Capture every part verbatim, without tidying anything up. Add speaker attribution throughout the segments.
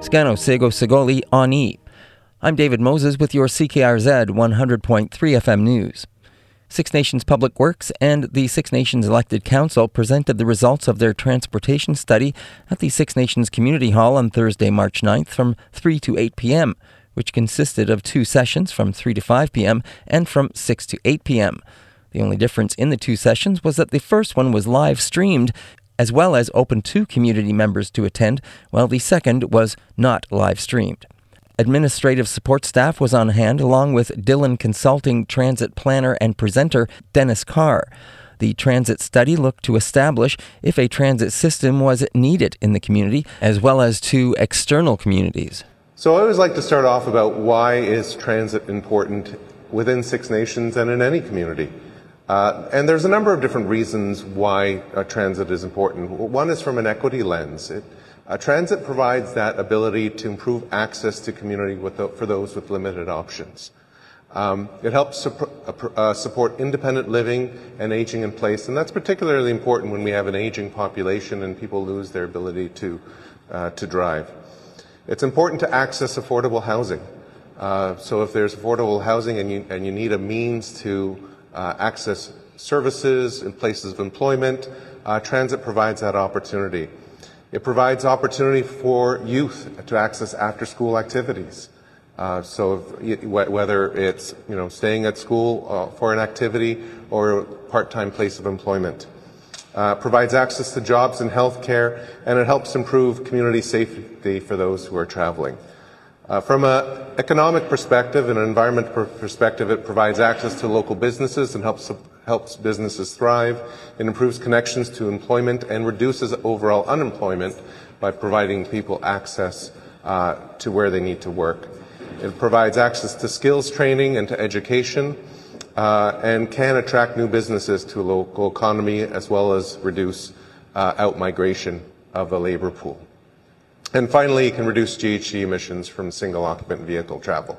Speaker 1: Scano Sego Segoli Ani. I'm David Moses with your C K R Z one hundred point three F M News. Six Nations Public Works and the Six Nations Elected Council presented the results of their transportation study at the Six Nations Community Hall on Thursday, March ninth from three to eight p.m., which consisted of two sessions from three to five p.m. and from six to eight p.m. The only difference in the two sessions was that the first one was live streamed, as well as open to community members to attend, while the second was not live streamed. Administrative support staff was on hand, along with Dillon Consulting transit planner and presenter Dennis Carr. The transit study looked to establish if a transit system was needed in the community, as well as to external communities.
Speaker 2: So I always like to start off about why is transit important within Six Nations and in any community. Uh, and there's a number of different reasons why uh, transit is important. One is from an equity lens. It, uh, transit provides that ability to improve access to community with the, for those with limited options. Um, it helps su- uh, support independent living and aging in place, and that's particularly important when we have an aging population and people lose their ability to, uh, to drive. It's important to access affordable housing. Uh, so if there's affordable housing and you, and you need a means to Uh, access services in places of employment, uh, transit provides that opportunity. It provides opportunity for youth to access after-school activities. Uh, so if, whether it's you know staying at school uh, for an activity or a part-time place of employment. Uh, provides access to jobs and health care, and it helps improve community safety for those who are traveling. Uh, from an economic perspective and an environment per- perspective, it provides access to local businesses and helps helps businesses thrive. It improves connections to employment and reduces overall unemployment by providing people access uh, to where they need to work. It provides access to skills training and to education, uh, and can attract new businesses to a local economy, as well as reduce uh, out-migration of the labor pool. And finally, it can reduce G H G emissions from single-occupant vehicle travel.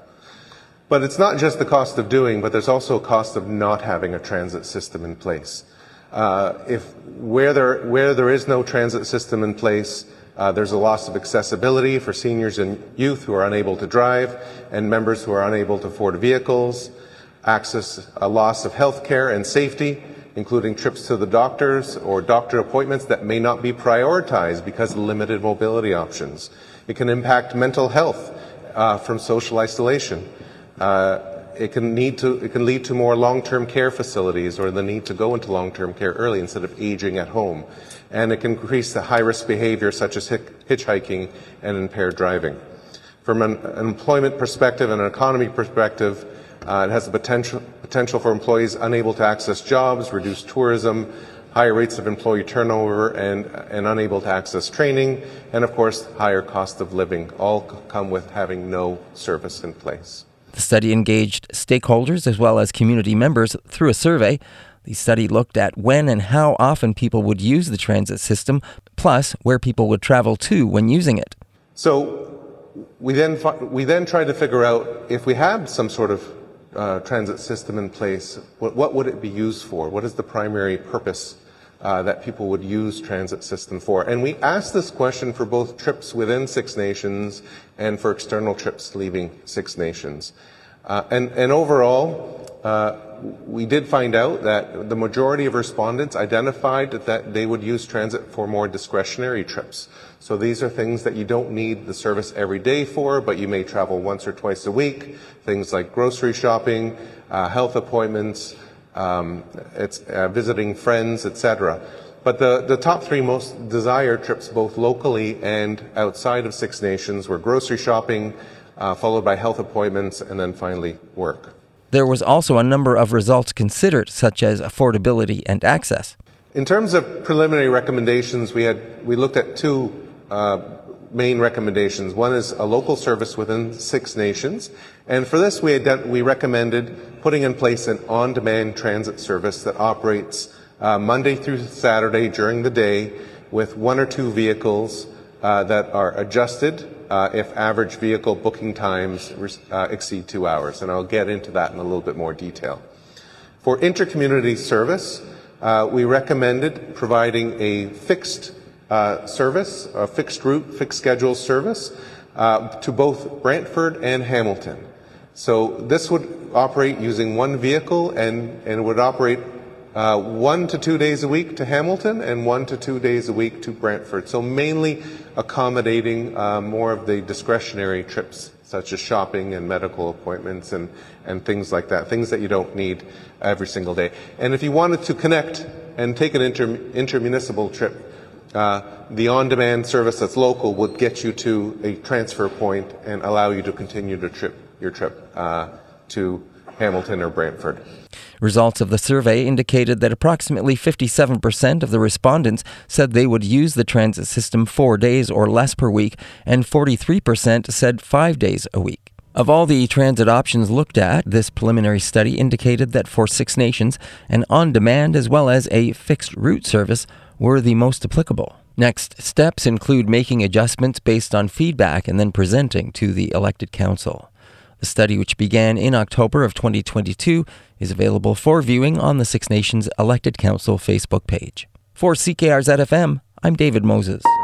Speaker 2: But it's not just the cost of doing, but there's also a cost of not having a transit system in place. Uh, if where there where there is no transit system in place, uh, there's a loss of accessibility for seniors and youth who are unable to drive, and members who are unable to afford vehicles. Access a loss of health care and safety, including trips to the doctors or doctor appointments that may not be prioritized because of limited mobility options. It can impact mental health uh, from social isolation. Uh, it can need to it can lead to more long-term care facilities, or the need to go into long-term care early instead of aging at home. And it can increase the high-risk behavior such as hitchhiking and impaired driving. From an, an employment perspective and an economy perspective, Uh, it has the potential, potential for employees unable to access jobs, reduce tourism, higher rates of employee turnover, and, and unable to access training, and of course, higher cost of living, all come with having no service in place.
Speaker 1: The study engaged stakeholders as well as community members through a survey. The study looked at when and how often people would use the transit system, plus where people would travel to when using it.
Speaker 2: So we then, we then tried to figure out if we had some sort of Uh, transit system in place, what, what would it be used for? What is the primary purpose uh, that people would use transit system for? And we asked this question for both trips within Six Nations and for external trips leaving Six Nations. Uh, and, and overall, uh, we did find out that the majority of respondents identified that they would use transit for more discretionary trips. So these are things that you don't need the service every day for, but you may travel once or twice a week. Things like grocery shopping, uh, health appointments, um, it's, uh, visiting friends, et cetera. But the, the top three most desired trips, both locally and outside of Six Nations, were grocery shopping, uh, followed by health appointments, and then finally work.
Speaker 1: There was also a number of results considered, such as affordability and access.
Speaker 2: In terms of preliminary recommendations, we had we looked at two uh, main recommendations. One is a local service within Six Nations, and for this we ident- we recommended putting in place an on-demand transit service that operates uh, Monday through Saturday during the day with one or two vehicles uh, that are adjusted uh, if average vehicle booking times uh, exceed two hours, and I'll get into that in a little bit more detail. For intercommunity service, uh, we recommended providing a fixed uh, service, a fixed route, fixed schedule service uh, to both Brantford and Hamilton. So this would operate using one vehicle, and, and would operate uh, one to two days a week to Hamilton and one to two days a week to Brantford. So mainly accommodating uh, more of the discretionary trips, such as shopping and medical appointments and, and things like that, things that you don't need every single day. And if you wanted to connect and take an inter, intermunicipal trip, uh, the on-demand service that's local would get you to a transfer point and allow you to continue to trip your trip uh, to Hamilton or Brantford.
Speaker 1: Results of the survey indicated that approximately fifty-seven percent of the respondents said they would use the transit system four days or less per week, and forty-three percent said five days a week. Of all the transit options looked at, this preliminary study indicated that for Six Nations, an on-demand as well as a fixed route service were the most applicable. Next steps include making adjustments based on feedback and then presenting to the elected council. The study, which began in October of twenty twenty-two, is available for viewing on the Six Nations Elected Council Facebook page. For C K R Z F M, I'm David Moses.